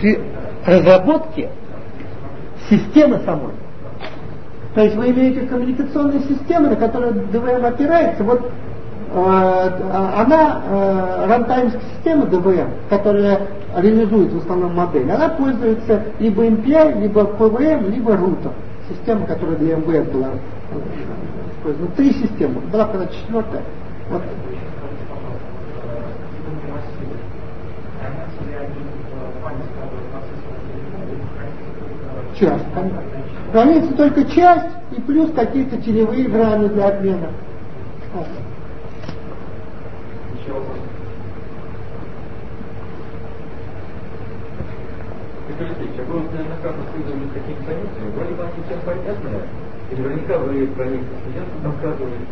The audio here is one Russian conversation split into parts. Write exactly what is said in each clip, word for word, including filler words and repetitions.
при разработке системы самой. То есть вы имеете коммуникационные системы, на которые ди ви эм опирается. Вот э, она, э, рантаймская система ди ви эм, которая реализует в основном модель, она пользуется либо эм пи ай, либо пи ви эм, либо рутом. Система, которая для эм ви эм была использована. Три системы. Была когда четвертая. Вот. Часть. Хранится только часть и плюс какие-то телевые грани для обмена. Скажите, а вы неоднократно связывались с такими занятиями, вроде бы они всем понятны, и наверняка вы про них студентам рассказываете.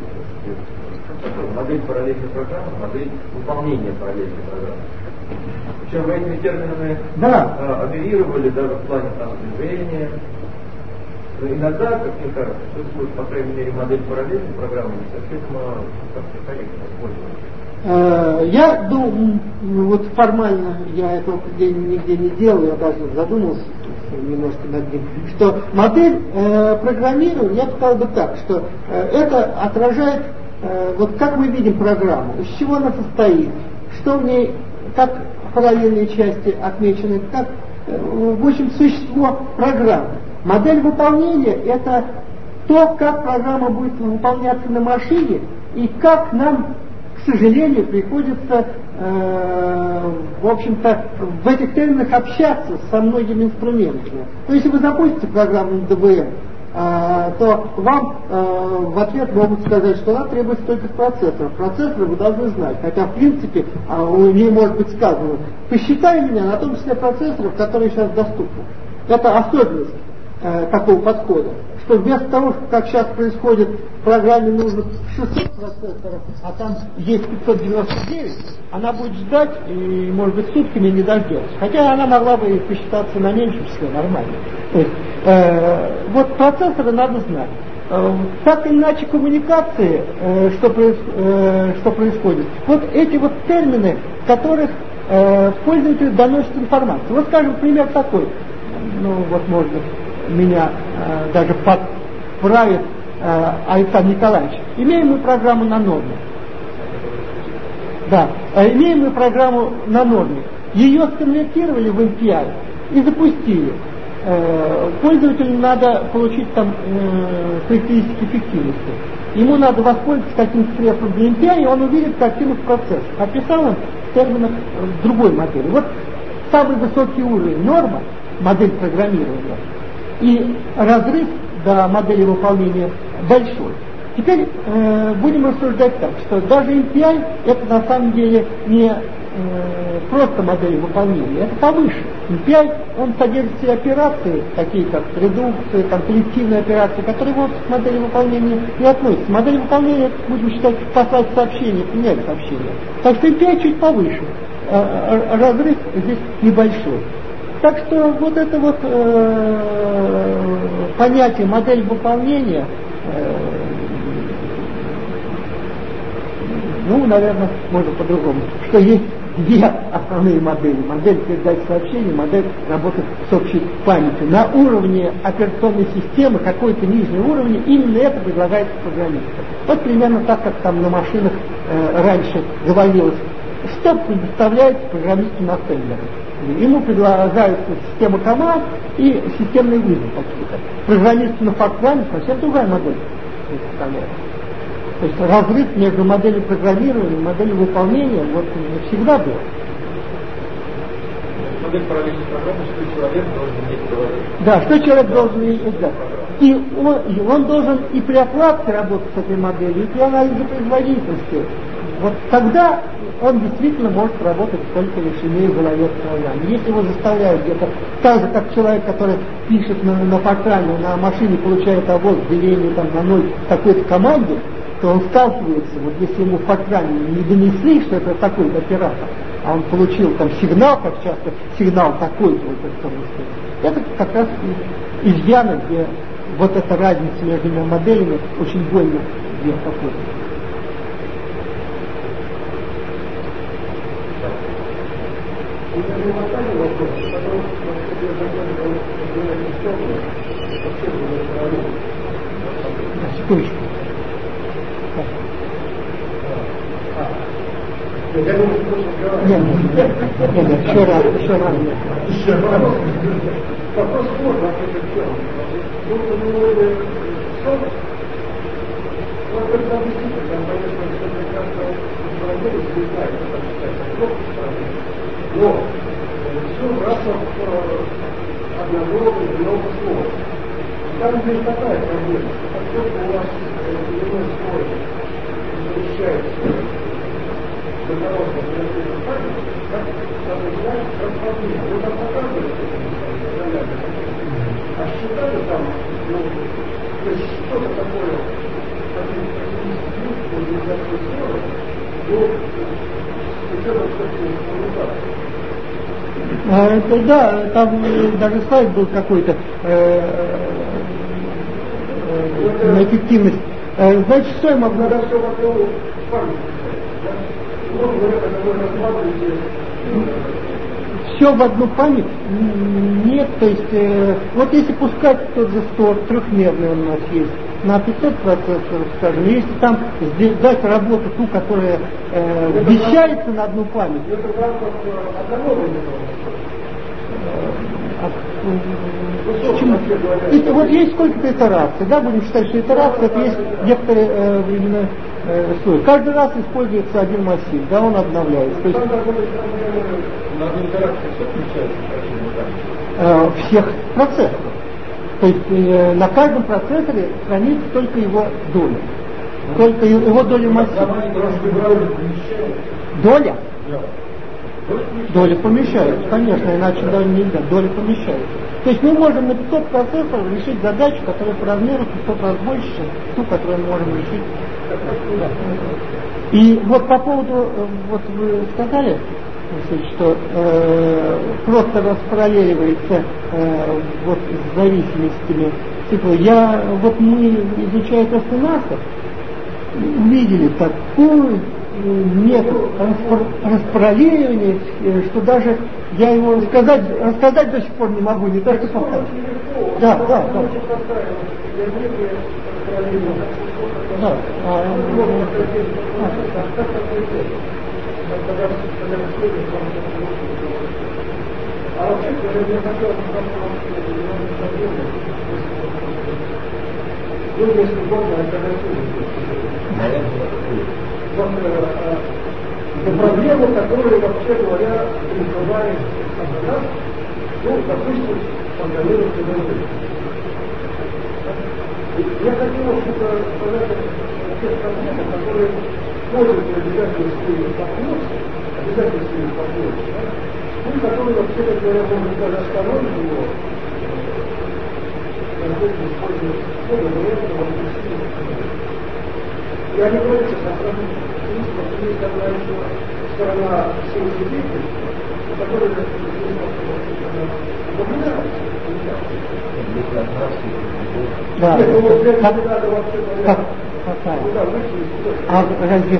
Модель параллельной программы, модель выполнения параллельной программы. Причем вы этими терминами да. а, оперировали даже в плане там, движения. Но иногда, как мне кажется, существует, по крайней мере, модель параллельной программы не совсем как-то корректно использовать. Я думаю, вот формально я этого определения нигде не делал, я даже задумался немножко над ним, что модель э, программирования, я бы сказал бы так, что э, это отражает, э, вот как мы видим программу, из чего она состоит, что в ней, как параллельные части отмечены, как, э, в общем, существо программы. Модель выполнения – это то, как программа будет выполняться на машине и как нам, к сожалению, приходится, э, в общем-то, в этих терминах общаться со многими инструментами. То есть, если вы запустите программу ди ви эм, э, то вам э, в ответ могут сказать, что она требует столько процессоров. Процессоры вы должны знать. Хотя, в принципе, э, у нее может быть сказано, посчитай меня на том числе процессоров, которые сейчас доступны. Это особенность э, такого подхода. Что вместо того, как сейчас происходит, в программе нужно шестьсот процессоров, а там есть пятьсот девяносто девять, она будет ждать и, может быть, сутками не дождется. Хотя она могла бы и посчитаться на меньшем числе, нормально. То есть, э, вот процессоры надо знать. Э, так или иначе коммуникации, э, что, проис, э, что происходит. Вот эти вот термины, в которых э, пользователь доносит информацию. Вот, скажем, пример такой. Ну, вот можно меня э, даже подправит э, Александр Николаевич. Имеем мы программу на норме. Да, э, имеем мы программу на норме. Ее сконвертировали в эм пи ай и запустили. Э, пользователю надо получить там э, характеристики эффективности. Ему надо воспользоваться каким-то средством для эм пи ай, и он увидит картину в процессе. Описал он в терминах другой модели. Вот самый высокий уровень норма, модель программирования, и разрыв до модели выполнения большой. Теперь э, будем рассуждать так, что даже эм пи ай это на самом деле не э, просто модель выполнения, это повыше. эм пи ай он содержит все операции, такие как редукция, там, коллективные операции, которые вот к модели выполнения не относятся. Модель выполнения, будем считать, послать сообщение, принять сообщение. Так что эм пи ай чуть повыше, э, разрыв здесь небольшой. Так что вот это вот э, понятие модель выполнения, э, ну, наверное, можно по-другому, что есть две основные модели. Модель передачи сообщений, модель работы с общей памятью. На уровне операционной системы, какой-то нижний уровень, именно это предлагается программистам. Вот примерно так, как там на машинах э, раньше говорилось, что предоставляется программисту на ассемблере. Ему предлагается система команд и системный вызов какие-то. Программисту на фортране совсем другая модель представляется. То есть разрыв между моделью программирования и моделью выполнения вот всегда был. Модель параллельной программы, что человек должен иметь в голове. Да, что человек должен иметь, да. И он, и он должен и при оплате работать с этой моделью, и при анализе производительности. Вот тогда он действительно может работать только лишь имея в голове программу. Если его заставляют где-то, так же как человек, который пишет на, на фортране, на машине получает авоз, деление там на ноль какой-то команде, то он сталкивается, вот если ему в фортране не донесли, что это такой-то оператор, а он получил там сигнал, как часто сигнал такой-то, вот это, это как раз изъяны, где вот эта разница между двумя моделями очень больно где какой-то. И даже в вопрос, Секундочку. Я думаю, что нет, нет, нет, нет, еще раз, еще раз. Еще раз. Вопрос сложный, а это чем? Ну, ну, что? Вот это действительно, там, конечно, все прекрасно справедливо, не знаю, как сказать, но все браться одного много слов. Там здесь такая проблема, поскольку у вас иной слой замещается дорожно в память, как обозначать как проблема. Вы там показываете, а считали там, ну, то есть что-то такое, один институт, организации слова, но хотя бы все-таки коммуникации. Да, там даже сайт был какой-то на эффективность. Значит, что я могу... Надо все вокруг памяти. Все в одну память? Нет, то есть, э, вот если пускать тот же стор, трехмерный он у нас есть, на пятьсот процессоров, скажем, если там дать работу ту, которая э, вмещается на одну память. Это в рамках одного Почему? Это, вот есть сколько-то итераций, да, будем считать, что итерация это есть некоторые э, временной э, слой. Каждый раз используется один массив, да, он обновляется. То есть, на одну итерацию все включается, э, всех процессоров. То есть э, на каждом процессоре хранится только его доля. Только его доля массива. Доля? Доля помещается, конечно, иначе доля нельзя, доля помещается. То есть мы можем на пятьсот процессоров решить задачу, которая по размеру пятьсот раз больше, чем ту, которую мы можем решить. Да. И вот по поводу, вот вы сказали, что э, просто распараллеливается э, вот с зависимостями цикла. Я, вот мы, изучая просто НАСА, увидели такую метод распараллеливания, что даже я его рассказать, рассказать до сих пор не могу, не то что повторить. Да, да, да. Да. А, а вообще, я хотел ну, если можно, альтернативу. Вот э, проблему, которую, вообще говоря, называет нас, ну, допустим, программировать ИД. Я хотел, чтобы сказать о тех проблемах, которые пользуются обязательностью партнерства, обязательностью партнерства, ну, которые, вообще, как говоря, можно даже остановить его, использовать слово, но это может быть сильно. Я не говорю сейчас о сравнении принципах, есть одна еще сторона сенситивности, которая да. Нет, ну вот для как, не надо вообще как, как, куда выйти. а разве...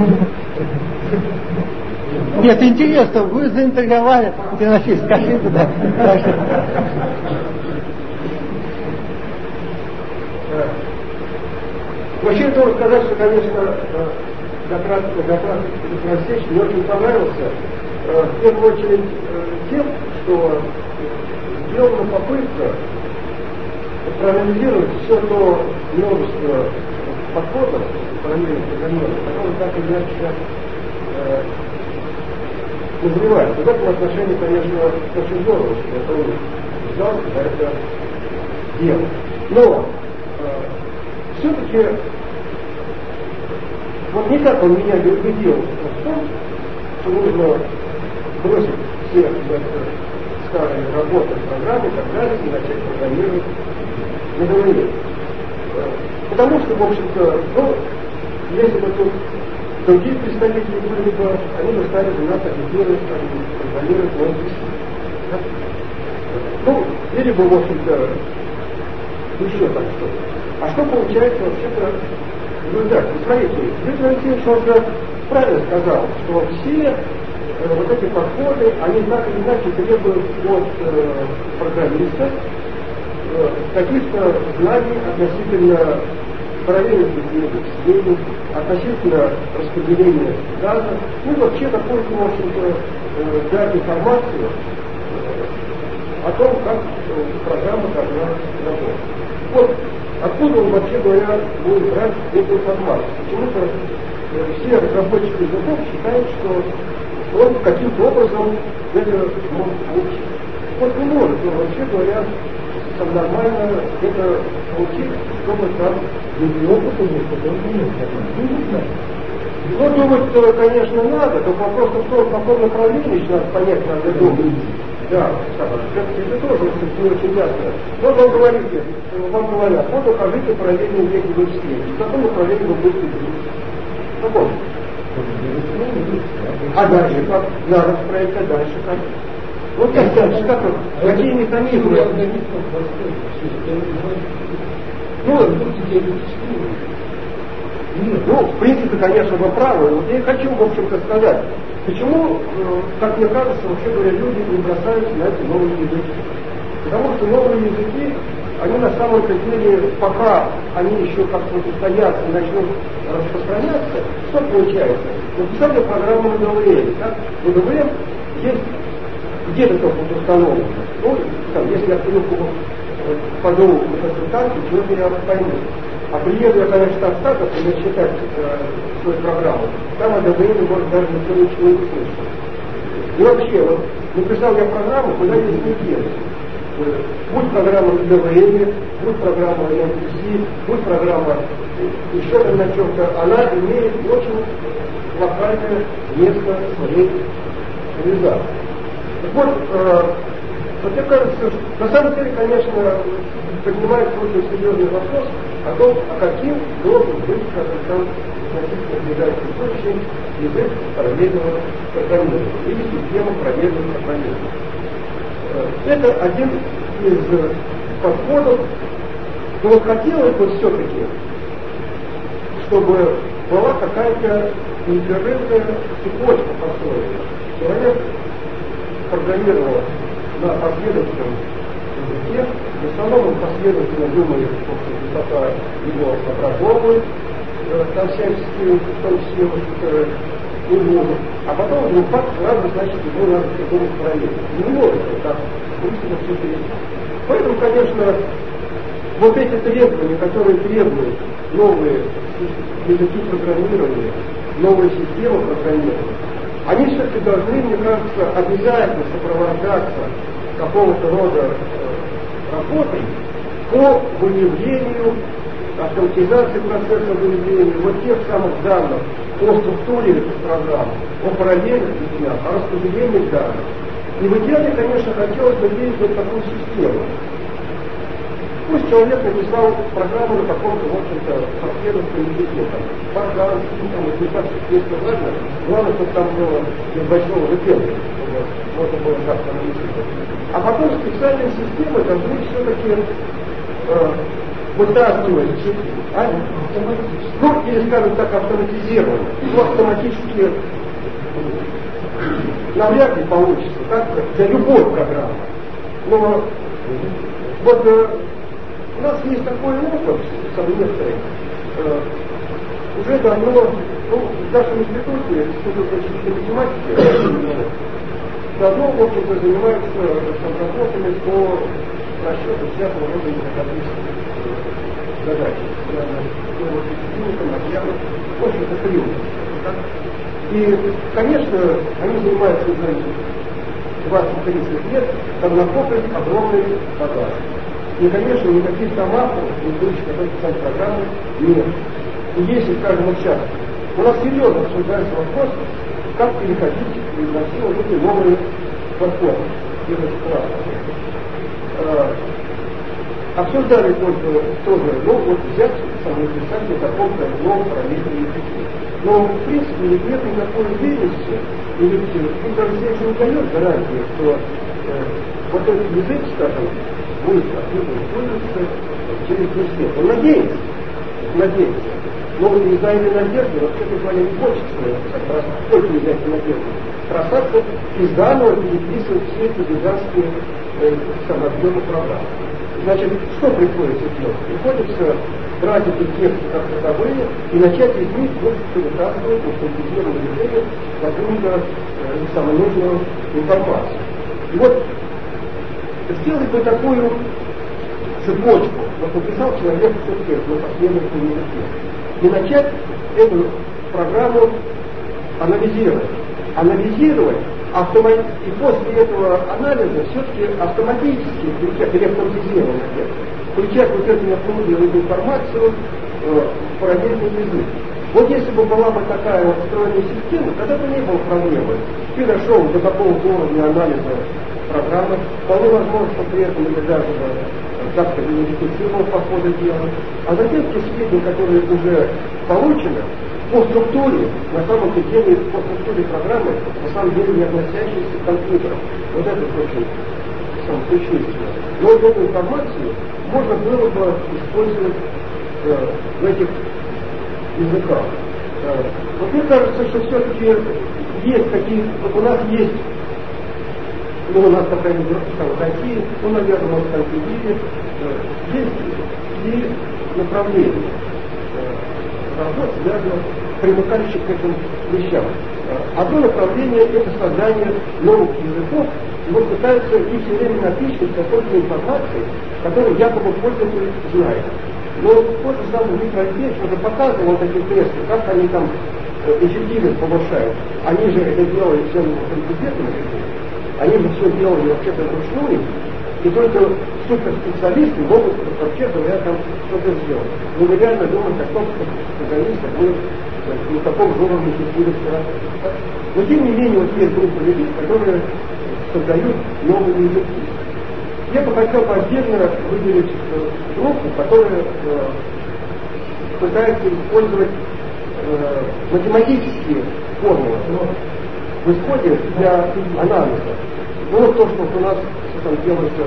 Нет, интересно, вы заинтриговали, Тимофей, скажите, да. Вообще, я должен сказать, что, конечно, Дократ Красевич мне очень понравился, в первую очередь тем, что сделана попытка проанализировать все то множество подходов параллельных программирования, которые так или иначе назревают. В этом отношении, конечно, очень здорово, что я тоже взялся за это дело. Но все-таки вот никак он меня не убедил в том, что нужно бросить все старые работы, программы и так далее и начать программировать на голове. Потому что, в общем-то, ну, если бы тут другие представители были бы, они бы стали за нас агитировать, программировать новые да? Ну, или бы, в общем-то, еще так что. А что получается вообще-то в результате? Смотрите, Виктор Алексеевич уже правильно сказал, что все э, вот эти подходы, они так или иначе требуют от э, программиста э, каких-то знаний относительно параллельности вычислений, относительно распределения данных, ну вообще какую-то, в общем-то, э, дать информацию э, о том, как э, программа должна работать. Вот откуда он, вообще говоря, будет брать эту информацию? Почему-то э, все разработчики языков считают, что он каким-то образом это может получить. Вот не может, но вообще говоря, там нормально это получить, чтобы там не опыта нет, потому что нет. Ну, думать, конечно, надо, но вопрос в том, в каком направлении надо понять, надо думать. Да, это тоже не очень ясно. Но вам говорит, вам говорят, вот укажите параллельные веки вычислений. В каком направлении вы будете двигаться? В каком? А дальше как? Надо справить, а дальше как? Вот как дальше, как вот? Какие механизмы? Ну, ну, в принципе, конечно, вы правы. Вот я и хочу, в общем-то, сказать, почему, как мне кажется, вообще говоря, люди не бросаются на эти новые языки. Потому что новые языки, они на самом деле, пока они еще как-то устоятся и начнут распространяться, что получается? Написали программу на ди ви эм. Да? В ди ви эм есть где-то только вот установлено. Ну, там, если я приехал пойду на консультацию, чего-то я пойму. А приеду я, конечно, там статус, или считать э, свою программу, там о ди ви эм может даже никто ничего не слышит. И вообще, вот, написал я программу, куда я не делаю. Будь программа на ди ви эм, будь программа на эн пи си, будь программа еще на чем-то, она имеет очень локальное место своей реализации. Так вот, э, вот мне кажется, что на самом деле, конечно, поднимается очень серьезный вопрос о том, а каким должен быть, как там относительно ближайших будущем, язык параллельного программирования или система параллельного программирования. Это один из подходов, но вот хотелось бы все-таки, чтобы была какая-то непрерывная цепочка построена. Человек программировал на последовательном языке, в основном он последовательно думает, что высота его образовывает, э, там всяческие, в том числе, вот, не может. А потом, ну, факт, ладно, значит, его надо придумать параллельно. Не может вот так, быстро все перейти. Поэтому, конечно, вот эти требования, которые требуют новые языки программирования, новые системы программирования, они все-таки должны, мне кажется, обязательно сопровождаться какого-то рода э, работой по выявлению, автоматизации процесса выявления вот тех самых данных о структуре этих программ, о параллельных вещах, о распределении данных. И в идеале, конечно, хотелось бы видеть вот такую систему. Пусть человек написал программу на каком-то, в общем-то, последовательном языке, там, программ, там, вот не так честно важно, главное, чтобы там было без большого выпендрия, чтобы можно было как-то анализировать. А потом специальные системы должны все-таки э, вытаскивать, а? Ну, или, скажем так, автоматизировать, ну, автоматически навряд ли получится, так, для любой программы. Но вот э, у нас есть такой опыт совместный, э, уже давно, ну, в нашем институте, институте чистой математики, давно, в общем-то, занимаются разработками по расчету всякого рода интегративных задач, связанных с физиком, объемом, в общем-то, приемом. И, конечно, они занимаются уже двадцать-тридцать лет, там накоплен огромный багаж. И, конечно, никаких там авторов, ведущих, которые писать программы, нет. И если, скажем, вот сейчас, у нас серьезно обсуждается вопрос, как переходить и насиловать эти новые платформы. Обсуждали только тоже, ну, вот взять самое писание каком-то новом параллельном языке. Но, в принципе, нет никакой уверенности, и ведь ну, даже здесь не дает гарантии, что э, вот этот язык, скажем, будет активно использоваться через десять лет. Он надеется, надеется. Но вы не знаете надежды, вообще-то говоря, не хочется как раз только не взять надежды. красавцев и заново переписывать все эти гигантские э, самообъемы программ. Значит, что приходится делать? Приходится брать эти тексты как таковые и начать из них вытаскивать, синтезировать решение какую-то э, самую нужную информацию. И вот сделать бы такую цепочку, вот написал человек все-таки на последовательном языке, и начать эту программу анализировать. Анализировать автомат... и после этого анализа все-таки автоматически включать, или автоматизированно включать вот эту необходимую информацию э, в параллельный язык. Вот если бы была бы такая вот встроенная система, тогда бы не было проблемы. Ты дошел до какого-то уровня анализа программы, вполне возможно, что при этом или даже как-то идентифицировал по ходу дела. А затем те сведения, которые уже получены, по структуре, на самом-то деле, по структуре программы, на самом деле не относящиеся к компьютерам. Вот это очень самое существенное. Но эту информацию можно было бы использовать э, в этих языках. Э, вот мне кажется, что все-таки есть такие, вот у нас есть, ну, у нас, по крайней мере, в России, ну, наверное, может, в Киеве, э, есть и направления э, работ, связанных, примыкающих к этим вещам. Одно направление – это создание новых языков, и вот пытаются их все время напичкать какой-то информацией, которую якобы пользователь знает. Но тот же самый Виктор Альбертович уже показывал такие тесты, как они там эффективность повышают. Они же это делали все компьютерно, они же все делали вообще-то вручную, и только суперспециалисты могут, вообще говоря, там что-то сделать. Но мы реально думаем о том, что специалисты будут на таком же уровне эффективности работать. Но тем не менее, вот есть группа людей, которые создают новые языки. Я бы хотел бы отдельно выделить э, группу, которая э, пытается использовать э, математические формулы в исходе для анализа. Ну вот то, что у нас там делается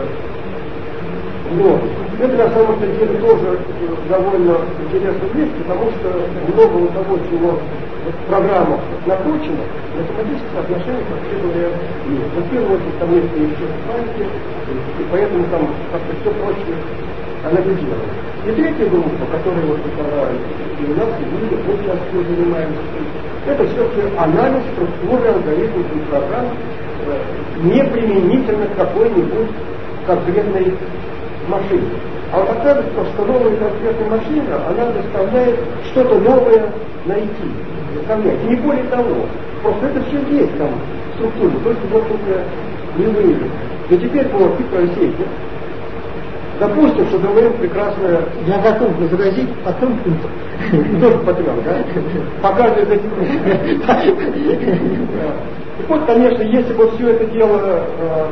много. Это на самом деле тоже довольно интересная вещь, потому что много того, чего в программах накручено, математическое отношение, вообще говоря, нет. В первую очередь там есть еще памяти, и поэтому там как-то все проще анализировано. И третья группа, которая вот показала девяностые годы, мы сейчас тоже занимаемся, это все-таки анализ структуры алгоритмов и программ, не применительно к какой-нибудь конкретной машине. А вот оказывается, что новая конкретная машина, она заставляет что-то новое найти. Заставляет. И не более того. Просто это все есть там в структуре, только вот уже не выявлено. И теперь по микросети, допустим, что ДВМ прекрасная... Я готов возразить по трем пунктам. Тоже по трем, да? Показывает эти И вот, конечно, если бы все это дело э,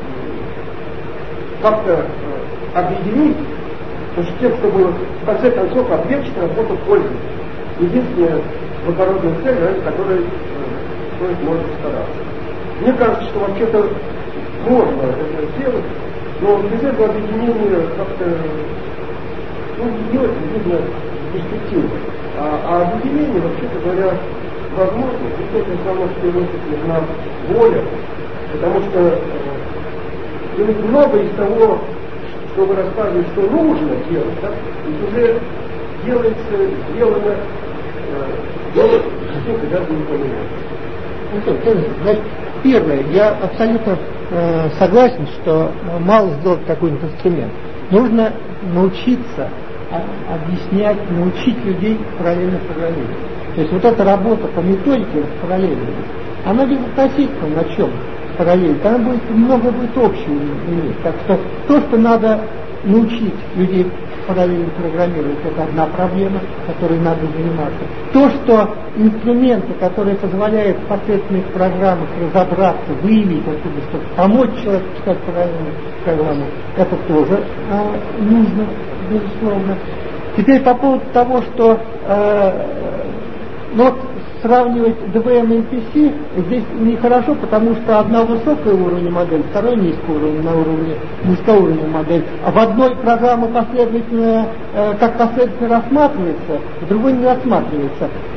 как-то э, объединить, то что тем, чтобы в конце концов ответчик работал пользователь. Единственная благородная цель, ради которой э, стоит может стараться. Мне кажется, что вообще-то можно это сделать, но без этого объединения как-то ну, не очень видно перспективы. А, а объединение, вообще-то говоря, возможно, и тут в основном в первую очередь нужна воля, потому что э, много из того, что вы рассказываете, что нужно делать, да, ведь уже делается, сделано, э, делать каким-то даже не понимаете. Значит, первое, я абсолютно э, согласен, что мало сделать какой-нибудь инструмент. Нужно научиться а, объяснять, научить людей параллельно программировать. То есть вот эта работа по методике параллельно, она безотносительно на чем параллельно, там будет много будет общего иметь. Так что то, что надо научить людей параллельно программировать, это одна проблема, которой надо заниматься. То, что инструменты, которые позволяют в посредственных программах разобраться, выявить оттуда что-то, помочь человеку писать параллельную программу, это тоже э, нужно, безусловно. Теперь по поводу того, что э, ну, вот сравнивать ди ви эм и эн пи си здесь нехорошо, потому что одна высокая уровень модель, вторая низкая уровень на уровне низкоуровневая модель. А в одной программе последовательно, э, как последовательно рассматривается, в другой не рассматривается.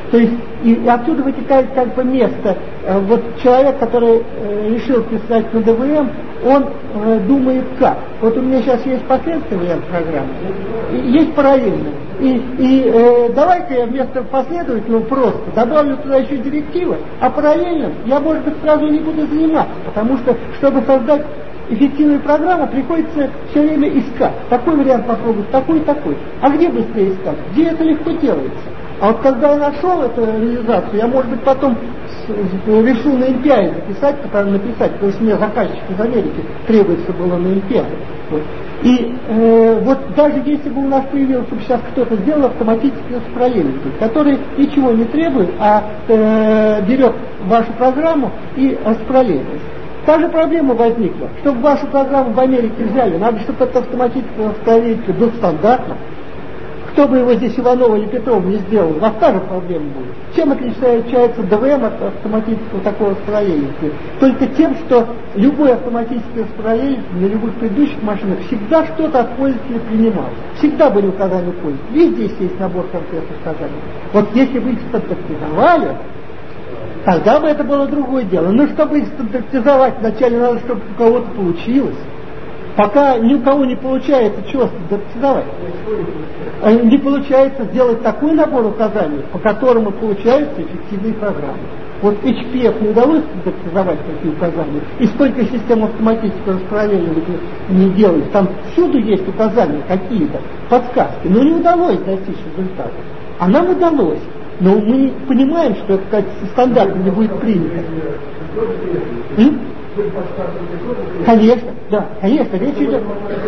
То есть и, и отсюда вытекает как бы место. Э, вот человек, который э, решил писать на ДВМ, он э, думает как. Вот у меня сейчас есть последовательная программа, и есть параллельная. И, и э, давайте я вместо последовательного просто добавлю туда еще директивы, а параллельно я, может быть, сразу не буду заниматься, потому что, чтобы создать эффективную программу, приходится все время искать. Такой вариант попробовать, такой, такой. А где быстрее искать? Где это легко делается? А вот когда я нашел эту реализацию, я, может быть, потом с, с, решил на эм пи ай записать, потому, написать, потому что мне заказчик из Америки требуется было на эм пи ай. Вот. И э, вот даже если бы у нас появился, чтобы сейчас кто-то сделал автоматический распределитель, который ничего не требует, а э, берет вашу программу и распределяет. Та же проблема возникла. Чтобы вашу программу в Америке взяли, надо, чтобы этот автоматический распределитель был стандартным. Кто бы его здесь, Иванов или Петров, не сделал, у вас та же проблема будет. Чем отличается ДВМ от автоматического такого распределителя? Только тем, что любой автоматический распределитель на любых предыдущих машинах всегда что-то от пользователя принимал. Всегда были указания пользователя. И здесь есть набор конкретных указаний. Вот если вы их стандартизовали, тогда бы это было другое дело. Но чтобы их стандартизовать, вначале надо, чтобы у кого-то получилось. Пока ни у кого не получается, чего стандартизовать? Не получается сделать такой набор указаний, по которому получаются эффективные программы. Вот эйч пи эф не удалось стандартизовать такие указания, и столько систем автоматического распределения не делают. Там всюду есть указания какие-то, подсказки, но не удалось достичь результата. А нам удалось. Но мы понимаем, что это как стандартно не будет принято. М? Конечно, да, конечно, речь идет.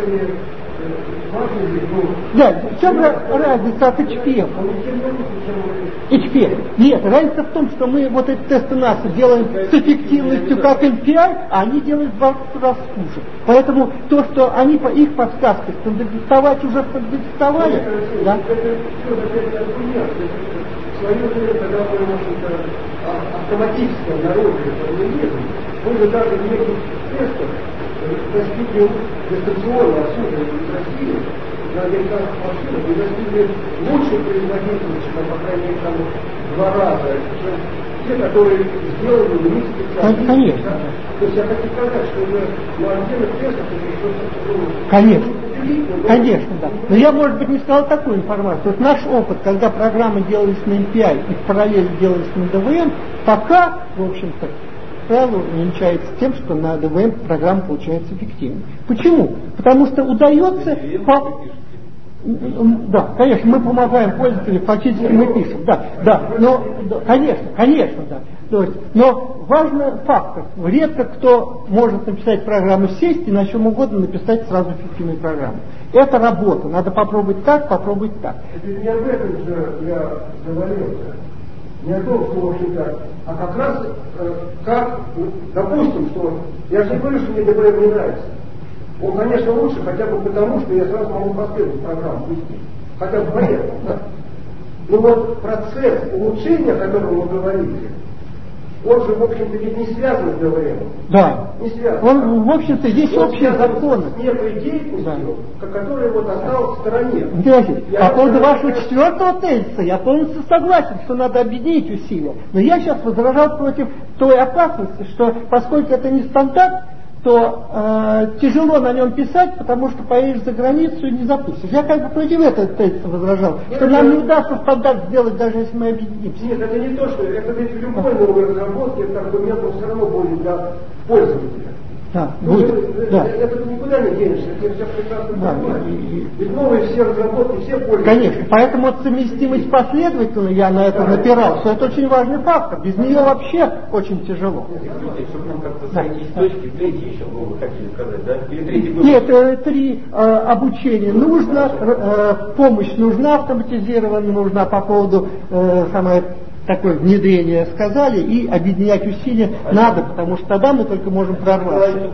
Да, в чем разница от эйч пи эф? эйч пи эф. Нет, разница в том, что мы вот эти тесты НАСА делаем с эффективностью как эм пи ай, а они делают в двадцать раз хуже. Поэтому то, что они по их подсказкам стандартизовать уже стандартизовали, да? В свое время, когда мы, в общем-то, автоматически обнаружили формулирование, мы же даже в неких тестах достигли дистанционно отсюда из России на американских машинах и достигли лучшей производительности, чем, по крайней мере, там два раза, чем те, которые сделаны в них специально. Конечно. Да? То есть я хочу сказать, что уже на отдельных тестах это что-то... Конечно. Конечно, да. Но я, может быть, не сказал такую информацию. Вот наш опыт, когда программы делались на эм пи ай и в параллели делались на ДВМ, пока, в общем-то, правило увенчается тем, что на ДВМ программа получается эффективной. Почему? Потому что удается... По... Да, конечно, мы помогаем пользователю, фактически мы пишем, да, да, но, да, конечно, конечно, да. То есть, но важный фактор, редко кто может написать программу, сесть и на чем угодно написать сразу эффективную программу. Это работа, надо попробовать так, попробовать так. Это не об этом же я говорил, не о том, что, в общем-то, а как раз, э, как, допустим, что, я же не говорю, что мне ДВМ не нравится. Он, конечно, лучше хотя бы потому, что я сразу могу последовать программу пустить. Хотя бы поэтому, да. Но вот процесс улучшения, о котором вы говорите, он же, в общем-то, ведь не связан с ДВМ. Да. Не связан. Он, в общем-то, есть он общие законы. С некой деятельностью, да, которая вот осталась в стороне. По поводу вашего четвертого тезиса я полностью согласен, что надо объединить усилия. Но я сейчас возражал против той опасности, что поскольку это не стандарт, то э, тяжело на нем писать, потому что поедешь за границу и не запустишь. Я как бы против этого тезиса возражал, нет, что это... нам не удастся стандарт сделать, даже если мы объединимся. Нет, это не то, что это ведь в любой новой разработке это аргумент, он все равно будет для пользователя. Да, ну, будет, это, да. это никуда не денешься, это все прекрасно да, понимают. и, и... Ведь новые все разработки, все пользуются. Конечно, поэтому вот совместимость последовательно, я на это да, напирал, что это очень важный фактор. Без нее вообще очень тяжело. Чтобы нам как-то сойти с точки, третий еще был, вы хотели сказать, да? Или третий был? Нет, э, три э, обучения нужно, э, помощь нужна, автоматизированная нужна по поводу э, самой такое внедрение сказали, и объединять усилия а надо, потому что тогда мы только можем прорваться. Я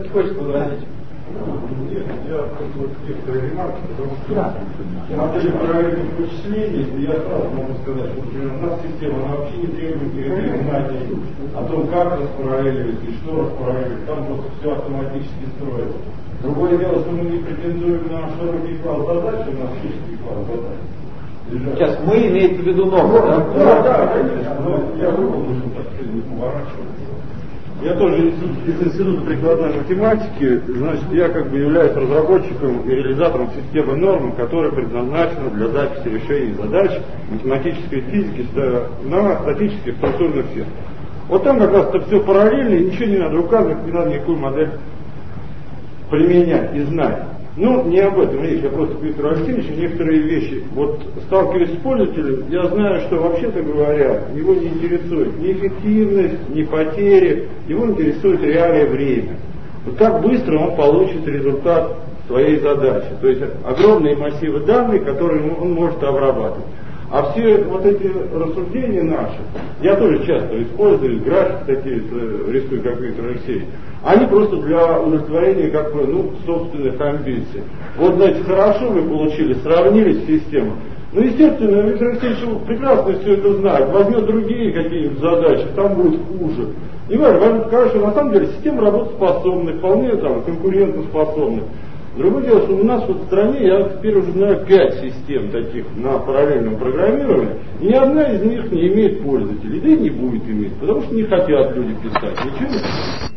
хочу некоторые ремарки, потому что да. на деле параллельных вычислений, я сразу могу сказать, что, например, у нас система, она вообще не требует никаких знаний о том, как распараллеливать и что распараллеливать, там просто все автоматически строится. Другое дело, что мы не претендуем на широкий класс задач, у нас чистый класс задач. Сейчас мы имеется в виду норму, да? Да, да, конечно, но я думал, что не поворачиваться. Я тоже из, из Института прикладной математики, значит, я как бы являюсь разработчиком и реализатором системы норм, которая предназначена для записи решений задач математической физики на статических структурных сетях. Вот там как раз это все параллельно, и ничего не надо указывать, не надо никакую модель применять и знать. Ну, не об этом речь, я просто к Виктору Алексеевичу некоторые вещи. Вот, сталкиваясь с пользователем, я знаю, что, вообще-то говоря, его не интересует ни эффективность, ни потери, его интересует реальное время. Вот как быстро он получит результат своей задачи. То есть огромные массивы данных, которые он может обрабатывать. А все вот эти рассуждения наши, я тоже часто использую, графики такие рисую, как Виктор Алексеевич, они просто для удовлетворения, как бы, ну, собственных амбиций. Вот, знаете, хорошо вы получили, сравнили с системой. Ну, естественно, Виктор Алексеевич прекрасно все это знает, возьмет другие какие-нибудь задачи, там будет хуже. И вам кажется, на самом деле система работоспособна, вполне там конкурентоспособна. Другое дело, что у нас вот в стране, я теперь уже знаю пять систем таких на параллельном программировании, и ни одна из них не имеет пользователей, да и не будет иметь, потому что не хотят люди писать. Ничего не...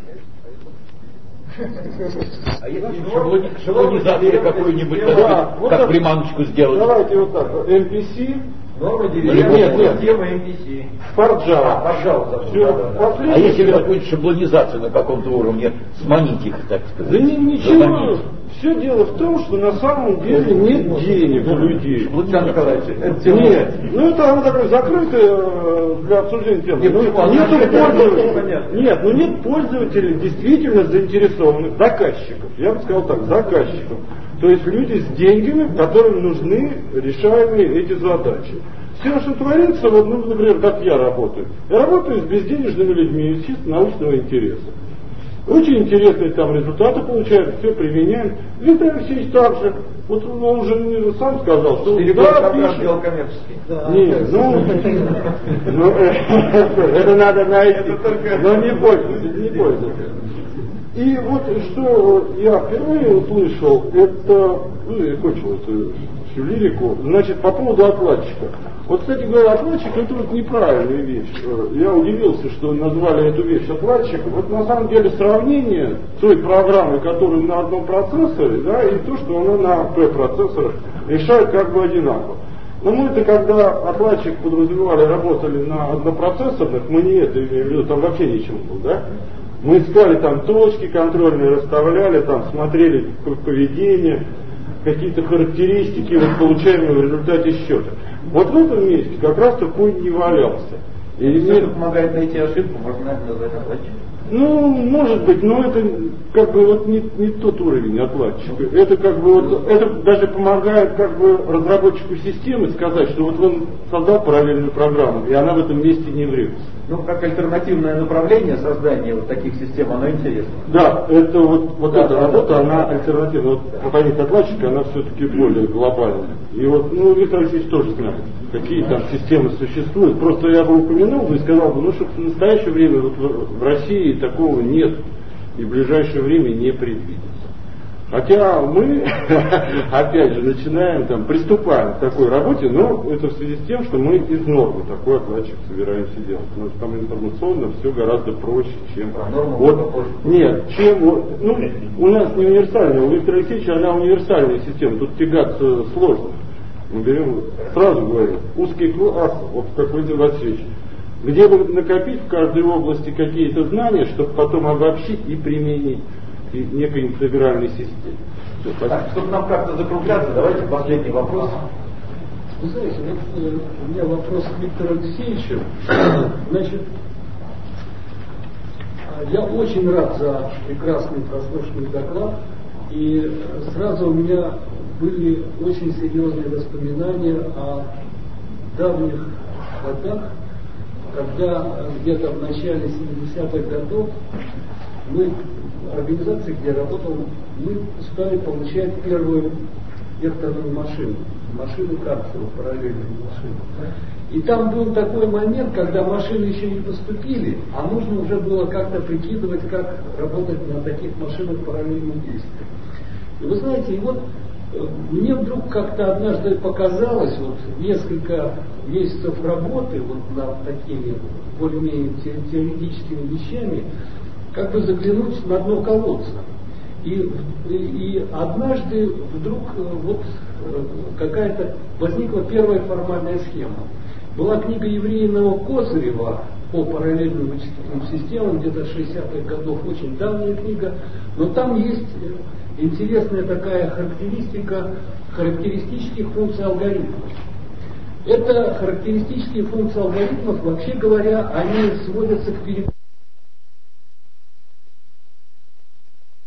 А если шаблонизацию какую-нибудь, да, вот как так, приманочку сделать? Давайте вот так, эм пи си. Норма Нет, нет, нет. Система эм пи си. Спарджава. А, пожалуйста. Все, да, да. А если вы какую-нибудь шаблонизацию на каком-то уровне, сманить их, так сказать? Да не, ничего. Все дело в том, что на самом деле нет денег у людей. Александр Николаевич, это нет. Ну это оно такое закрытое для обсуждения тем. Нет, ну, нет, нет пользователей. понятно. Нет, ну нет пользователей действительно заинтересованных, заказчиков. Я бы сказал так, заказчиков. То есть люди с деньгами, которым нужны решаемые эти задачи. Все, что творится, вот, ну, например, как я работаю. Я работаю с безденежными людьми из чисто научного интереса. Очень интересные там результаты получают, все применяем. Виктор Алексеевич также, вот он уже сам сказал, что да, пишет. Да. Нет, ну, ну это надо найти, но не пользуйтесь, не пользуйтесь. И вот что я впервые услышал, это, ну я кончил эту всю лирику, значит, по поводу отладчика. Вот, кстати говоря, отладчик это вот неправильная вещь. Я удивился, что назвали эту вещь отладчиком. Вот на самом деле сравнение той программы, которая на одном процессоре, да, и то, что она на P-процессорах решает как бы одинаково. Но мы это когда отладчик подразумевали, работали на однопроцессорных, мы не это имеем в виду, там вообще ничего было, да? Мы искали там точки контрольные, расставляли, там смотрели поведение, какие-то характеристики вот, получаемые в результате счета. Вот в этом месте как раз такой не валялся. И если это помогает найти ошибку, можно назвать отладчиком. Ну, может быть, но это как бы вот не, не тот уровень отладчика. Это как бы вот, это даже помогает как бы разработчику системы сказать, что вот он создал параллельную программу, и она в этом месте не врется. Ну, как альтернативное направление создания вот таких систем, оно интересно. Да, это вот, вот да, эта да, работа, да, она да. альтернативная. Вот по понятию отладчика, она все-таки более глобальная. И вот, ну, Виктор Алексеевич тоже знает, какие там системы существуют. Просто я бы упомянул бы и сказал бы, ну, что в настоящее время вот в, в России такого нет и в ближайшее время не предвидится. Хотя мы, опять же, начинаем, там, приступаем к такой работе, но это в связи с тем, что мы из нормы такой отладчик собираемся делать. Потому что там информационно все гораздо проще, чем... А норма вот, нет, чем... Вот, ну, у нас не универсальная, у Виктора Алексеевича она универсальная система, тут тягаться сложно. Мы берем, сразу говорим, узкий класс, вот как Владимир Васильевич, где бы накопить в каждой области какие-то знания, чтобы потом обобщить и применить и некой интегральной системе. Все, так, чтобы нам как-то закругляться, давайте последний вопрос. Вы знаете, вот э, у меня вопрос к Виктору Алексеевичу. Значит, я очень рад за прекрасный прослушанный доклад, и сразу у меня были очень серьезные воспоминания о давних годах, когда где-то в начале семидесятых годов мы, организации, где я работал, мы стали получать первую векторную машину, машину капсулу, параллельную машину. И там был такой момент, когда машины еще не поступили, а нужно уже было как-то прикидывать, как работать на таких машинах параллельных действий. И вы знаете, и вот Мне вдруг как-то однажды показалось, вот несколько месяцев работы вот над такими более-менее теоретическими вещами, как бы заглянуть на дно колодца. И, и, и однажды вдруг вот какая-то возникла первая формальная схема. Была книга еврейного Козырева по параллельным вычислительным системам, где-то шестидесятых годов, очень давняя книга, но там есть интересная такая характеристика характеристических функций алгоритмов. Это характеристические функции алгоритмов, вообще говоря, они сводятся к переписке